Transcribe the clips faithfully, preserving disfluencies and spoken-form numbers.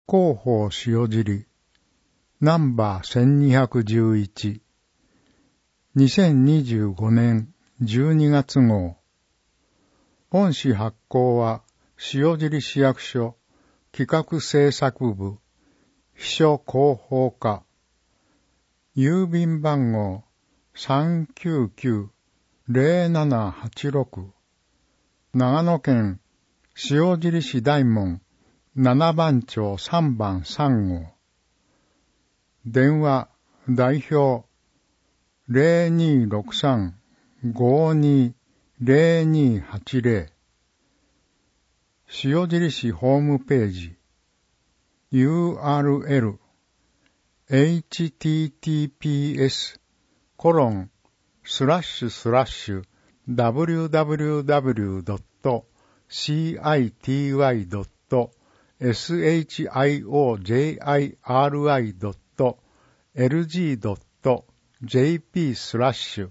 広報塩尻ナンバーせんにひゃくじゅういち にせんにじゅうごねんじゅうにがつ号。本誌発行は塩尻市役所企画制作部秘書広報課、郵便番号 さんきゅうきゅうゼロななはちろく、長野県塩尻市大門ななばん町さんばんさん号。電話代表 ゼロにろくさん ごに ゼロにはちゼロ。塩尻市ホームページ ユーアールエル エイチティーティーピーエス コロンスラッシュスラッシュ ダブリューダブリューダブリュードットシーアイティーワイドットエスエイチアイオージェイアイアールアイドットエルジードットジェイピー スラッシュ。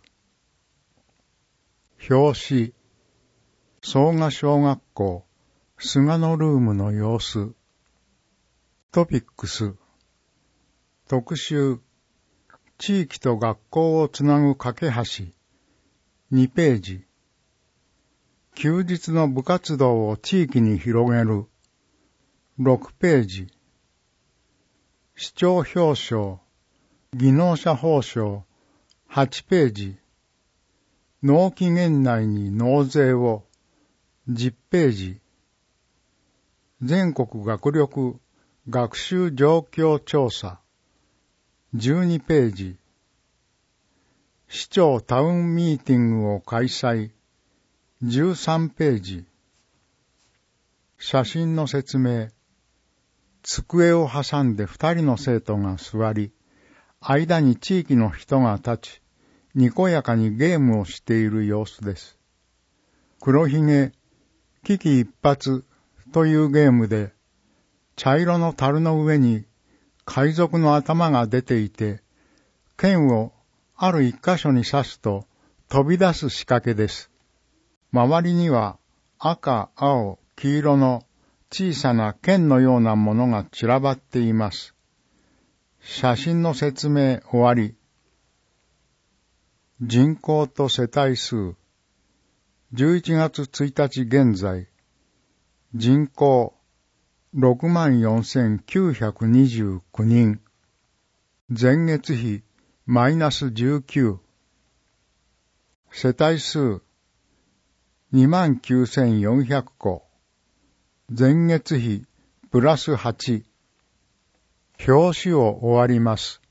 表紙草賀小学校菅野ルームの様子。トピックス特集地域と学校をつなぐ架け橋にページ。休日の部活動を地域に広げるろくページ。市長表彰技能者報奨はちページ。納期限内に納税をじゅっページ。全国学力学習状況調査じゅうにページ。市長タウンミーティングを開催じゅうさんページ。写真の説明。机を挟んで二人の生徒が座り、間に地域の人が立ち、にこやかにゲームをしている様子です。黒ひげ、危機一髪というゲームで、茶色の樽の上に海賊の頭が出ていて、剣をある一箇所に刺すと飛び出す仕掛けです。周りには赤、青、黄色の小さな剣のようなものが散らばっています。写真の説明終わり。人口と世帯数。じゅういちがつついたち現在。人口 ろくまんよんせんきゅうひゃくにじゅうきゅうにん。前月比マイナスじゅうきゅう。世帯数 にまんきゅうせんよんひゃくこ。前月比プラスはち。表紙を終わります。